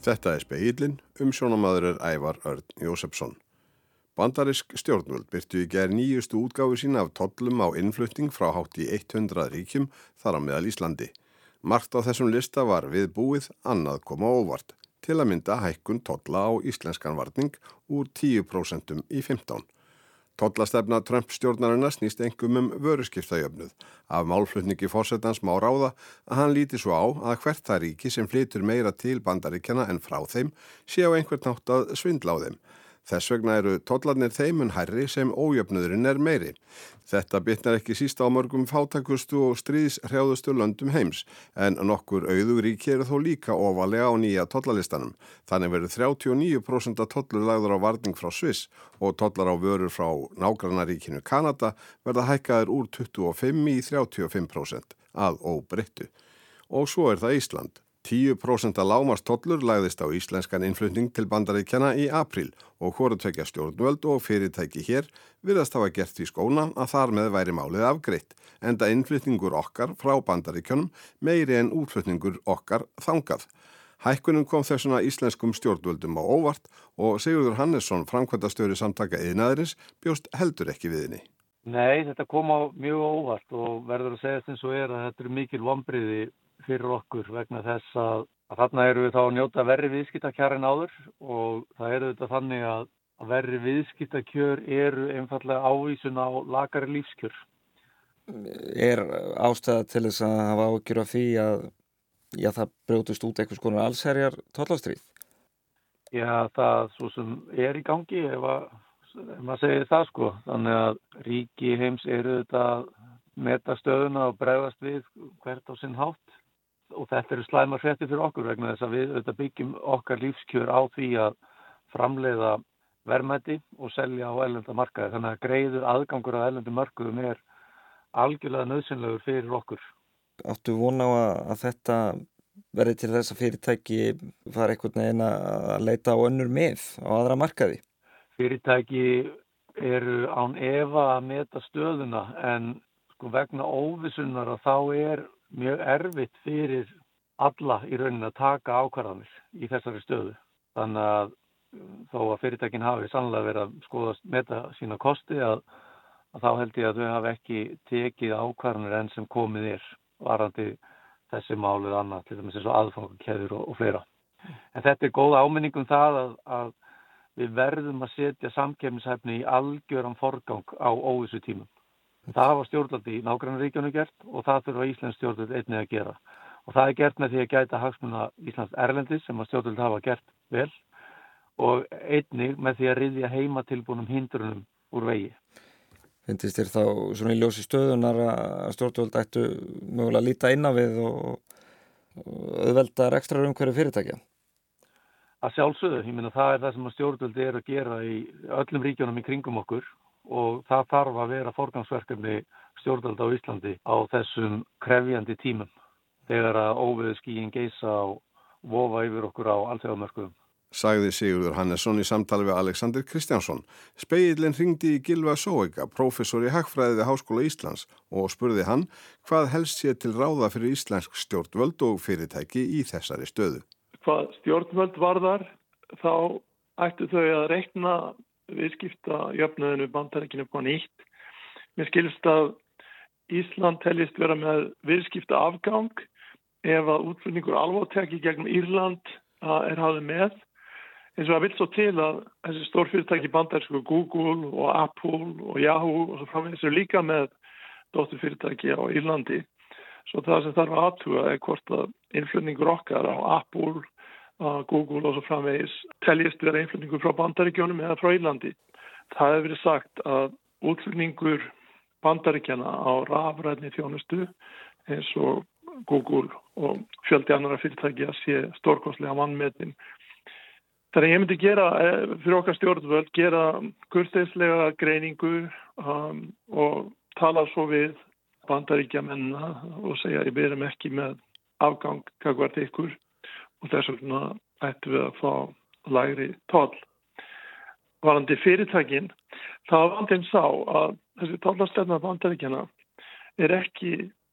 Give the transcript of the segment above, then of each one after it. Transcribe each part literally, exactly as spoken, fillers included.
Þetta er Spegillinn, umsjónarmaður er Ævar Örn Jósepsson. Bandarísk stjórnvöld birtu í gær nýjustu útgáfu sína af tollum á innflutning frá hátt í hundrað ríkjum, þar á meðal Íslandi. Margt á þessum lista var viðbúið, annað kom á óvart, til að mynda hækkun tolla á íslenskan varning úr tíu prósent í fimmtán. Tollastefna Trump stjórnarinnar snýst einkum um vöruskiptajöfnuð. Af málflutningi forsetans má ráða að hann líti svo á að hvert það ríki sem flytur meira til Bandaríkjanna en frá þeim sé á einhvern hátt að svindla á þeim. Þess vegna eru tollarnir þeim mun hærri sem ójöfnuðurinn er meiri. Þetta bitnar ekki síst á mörgum fátækustu og stríðshrjáðustu löndum heims, en nokkur auðug ríki eru þó líka ofarlega á nýja tollalistanum. Þannig verður þrjátíu og níu prósent tollur lagður á varning frá Sviss og tollar á vörur frá nágrannaríkinu Kanada verða hækkaðir úr tuttugu og fimm í þrjátíu og fimm prósent að óbreyttu. Og svo er það Ísland. tíu prósent lágmarkstollur lagðist á íslenskan innflutning til Bandaríkjanna í apríl og hvorutveggja stjórnvöld og fyrirtæki hér virðast hafa gert í skóna að þar með væri málið afgreitt, enda innflutningur okkar frá Bandaríkjunum meiri en útflutningur okkar þangað. Hækkunum kom þessuna íslenskum stjórnvöldum á óvart og Sigurður Hannesson, framkvæmdastjóri Samtaka iðnaðarins, bjóst heldur ekki við henni. Nei, þetta kom á mjög óvart og verður að segja eins og er að þetta eru mikil vonbrigði fyrir okkur vegna þess að, að þarna eru við þá að njóta verri viðskiptakjör en áður og það eru þetta þannig að, að verri viðskiptakjör eru einfallega ávísun á lakari lífskjör. Er ástæða til þess að hafa áhyggjur af því að já, það brjótist út einhvers konar allsherjar tollastríð? Já, það svo sem er í gangi ef, að, ef maður segir það sko. Þannig að ríki heims eru þetta að meta stöðuna og bregðast við hvert á sinn hátt. Og þetta eru slæmar fréttir fyrir okkur vegna þess að við auðvitað byggjum okkar lífskjör á því að framleiða verðmæti og selja á erlenda markaði. Þannig að greiður aðgangur að erlendu mörkuðum er algjörlega nauðsynlegur fyrir okkur. Áttu von á að, að þetta verði til þess að fyrirtæki fara einhvern veginn að leita á önnur mið á aðra markaði? Fyrirtæki eru án efa að meta stöðuna en sko vegna óvissunar að þá er mjög erfitt fyrir alla í rauninni að taka ákvarðanir í þessari stöðu. Þannig að þó að fyrirtækin hafi sannlega verið að skoða meta sína kosti að, að þá held ég að þau hafi ekki tekið ákvarðanir enn sem komið er varandi þessi málið annað, til dæmis eins og aðfangakeðjur og, og fleira. En þetta er góð áminning um það að, að við verðum að setja samkeppnishæfni í algjöran forgang á óvissu tímum. Það hafa stjórnvöld í nágrannaríkjunum gert og það þurfa íslensk stjórnvöld einnig að gera. Og það er gert með því að gæta hagsmuna Íslands erlendis sem að stjórnvöld hafa gert vel og einnig með því að ryðja heimatilbúnum hindrunum úr vegi. Finnst þér þá svona í ljósi stöðunar að stjórnvöld ættu mögulega að líta inn á við og auðvelda rekstrar umhverju fyrirtækja? Að sjálfsögðu, ég meina það er það sem að stjórnvöld er að gera í öllum ríkjunum í kringum okkur. Og það þarf að vera forgangsverkefni stjórnvalda á Íslandi á þessum krefjandi tímum þegar að óveðurskýin geisa og vofa yfir okkur á alþjóðamörkuðum. Sagði Sigurður Hannesson í samtali við Alexander Kristjánsson. Spegillinn hringdi í Gylfa Zoëga, prófessor í hagfræði við Háskóla Íslands og spurði hann hvað helst sé til ráða fyrir íslensk stjórnvöld og fyrirtæki í þessari stöðu. Hvað stjórnvöld varðar þá ættu þau að reikna viðskipta jöfnuðinu Bandaríkjunum på nýtt. Mér skilst að Ísland teljist vera með viðskipta afgang ef að útflutningur alvoteki gegnum Írland er hafði með. Eins og það vill svo til að þessi stórfyrirtæki bandarísku Google og Apple og Yahoo og svo framvegis eru líka með dótturfyrirtæki á Írlandi. Svo það sem þarf að athuga er hvort að innflutningur okkar á Apple Google og svo framvegis teljist vera innflutningur frá Bandaríkjunum eða frá Írlandi. Það hefur verið sagt að útflutningur Bandaríkjana á rafrænni þjónustu eins og Google og fjöldi annarra fyrirtækja sé stórkostlega vanmetin. Þannig að ég myndi gera fyrir okkar stjórnvöld gera kurteislega greiningu um, og tala svo við Bandaríkjamennina og segja að við erum ekki með afgang gagnvart ykkur. Og þess vegna ættum við að fá lægri toll. Varðandi fyrirtækin, þá var vandinn sá að þessi tollastefna Bandaríkjanna er ekki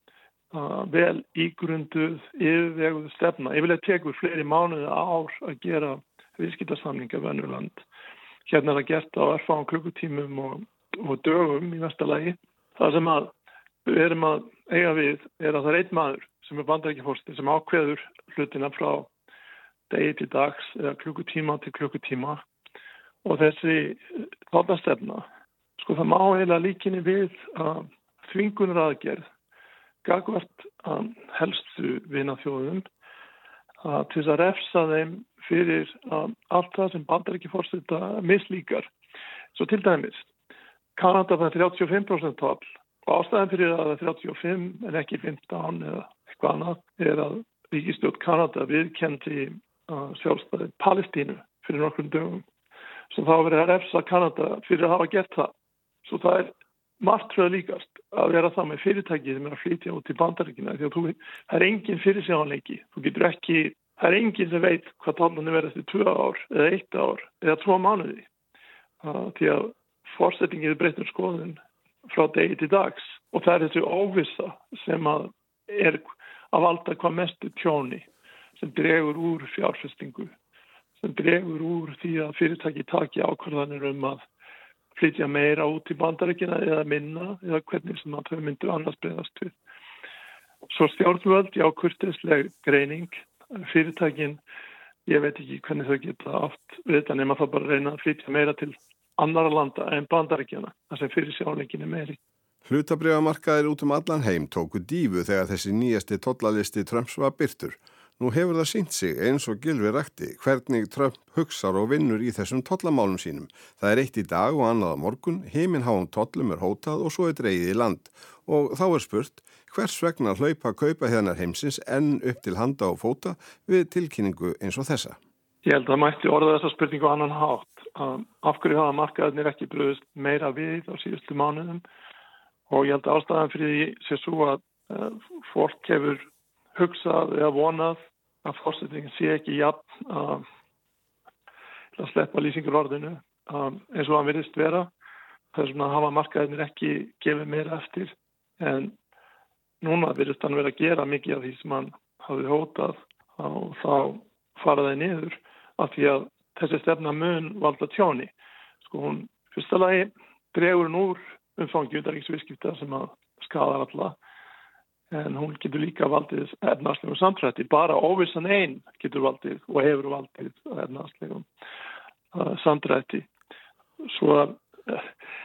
uh, vel ígrunduð, yfirveguð stefna. Yfirleitt tekur fleiri mánuði ár að gera viðskiptasamninga við önnur lönd. Hérna er það gert á örfáum klukkutímum og, og dögum í mesta lagi. Það sem að við erum að eiga við er að það er einn maður sem er Bandaríkjaforseti sem ákveður hlutina frá degi til dags eða klukkutíma til klukkutíma og þessi tollastefna, sko það má eiginlega líkinni við uh, þvingunaraðgerð gagnvart um, helstu vinaþjóðum uh, til þess að refsa þeim fyrir um, allt það sem Bandaríkjaforseta mislíkar. Svo til dæmis, Kanada það er þrjátíu og fimm prósent toll og ástæðan fyrir að það er þrjátíu og fimm en ekki fimmtán eða eitthvað annað er að ríkisstjórn Kanada viðurkenndi uh, sjálfstæði Palestínu fyrir nokkrum dögum. Svo þá verið að refsa Kanada fyrir að hafa gert það. Svo það er martröð líkast að vera það með fyrirtæki sem er að flytja út í Bandaríkina því að þú, það er engin fyrirsjáanleiki. Þú getur ekki, það er engin sem veit hvað tollan er verið eftir tvö ár eða eitt ár eða tvo mánuði. Uh, því að forsettingið er breytt um skoðun frá degi til dags og það er þessi óvissa sem að er að valda hvað mestu tjóni sem dregur úr fjárfestingu, sem dregur úr því að fyrirtæki taki ákvarðanir um að flytja meira út í Bandaríkina eða minna eða hvernig sem að þau myndu annars bregðast við. Svo stjórnvöld, já, kurteisleg greining, fyrirtækin, ég veit ekki hvernig þau geta átt við þetta nema það bara reyna að flytja meira til annara landa en Bandaríkjana, þar sem fyrirsjáanleikin er meiri. Hlutabréfamarkaðir út um allan heim tóku dýfu þegar þessi nýjasti tollalisti Trumps var birtur. Nú hefur það sýnt sig eins og Gylfi rakti hvernig Trump hugsar og vinnur í þessum tollamálum sínum. Það er eitt í dag og annað á morgun, himinháum tollum er hótað og svo er dregið í land. Og þá er spurt, hvers vegna hlaupa kaupa hérna heimsins enn upp til handa og fóta við tilkynningu eins og þessa? Ég held að mætti orða þessa spurningu á annan hátt. Um, af hverju hafa markaðarnir ekki brugðist meira við á síðustu mánuðum og ég held að ástæðan fyrir því sé svo að uh, fólk hefur hugsað eða vonað að forsetningin sé ekki jafn uh, að sleppa lýsingarorðinu um, eins og hann virðist vera. Þess vegna hafa markaðarnir ekki gefið meira eftir en núna virðist hann vera að gera mikið af því sem hann hafi hótað og þá fara þeir niður af því að þessi stefna mun valda tjóni. Sko hún fyrsta lagi dregur hún úr umfangi utanríkisviðskipta sem að skadar alla en hún getur líka valdið efnahagslegum samdrætti. Bara óvissan ein getur valdið og hefur valdið efnahagslegum uh, samdrætti. Svo uh,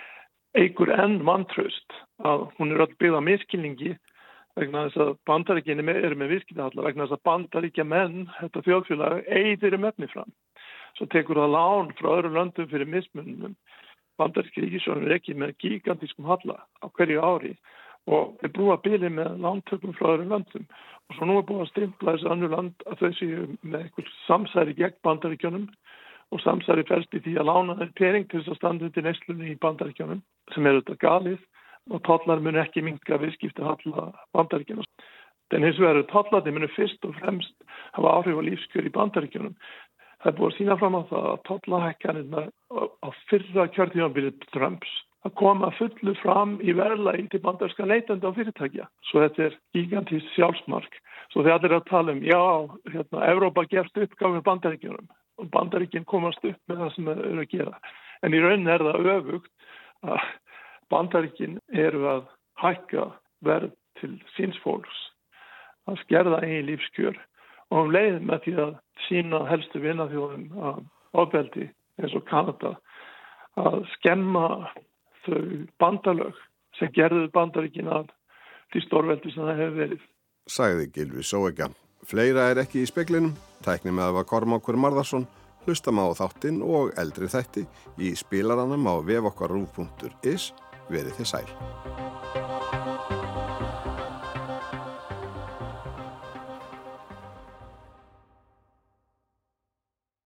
eigur enn vantraust að hún er öll byggð á misskilningi vegna þess að Bandaríkin eru með viðskiptahalla vegna þess að Bandaríkja menn, þetta þjóðfélag, eyðir um efni fram. Svo tekur það lán frá öðrum löndum fyrir mismunum. Bandaríski ríkissjóður er ekki með gigantískum halla á hverju ári og er búið að bili með lántökum frá öðrum löndum. Og svo nú er búið að stimpla þessi önnur land að þau séu með einhver samsæri gegn Bandaríkjunum og samsæri felst í því að lána þeir pening til þess að standa undir neyslunni í Bandaríkjunum sem er þetta galið og tollar mun ekki minnka viðskiptahalla Bandaríkjunum. En hins vegar tollarnir munu fyrst og fremst hafa áhrif á lífskjör í Bandaríkjunum. Það er búið að sína fram á það að tollahækkanirnar á fyrra kjörtímabilið Trumps að koma fullu fram í verðlagi til bandarískra neytenda og fyrirtækja. Svo þetta er gigantískt sjálfsmark. Svo þeir allir að tala um, já, hérna, Evrópa gerst uppgáfið Bandaríkjunum og Bandaríkin komast upp með það sem þeir eru að gera. En í rauninni er það öfugt að Bandaríkin eru að hækka verð til síns fólks, að skerða eigin lífskjör og um leið með því að sína helstu vinaþjóðum að ofbeldi eins og Kanada að skemma þau bandalög sem gerðu Bandaríkin að því stórveldi sem það hefur verið. Sagði Gylfi Zoëga. Fleira er ekki í speglinum. Tækni með að var Kormákur Marðarsson. Hlustam á þáttinn og eldri þætti í spilaranum á vef okkar rúv punktur is. Verið þið sæl.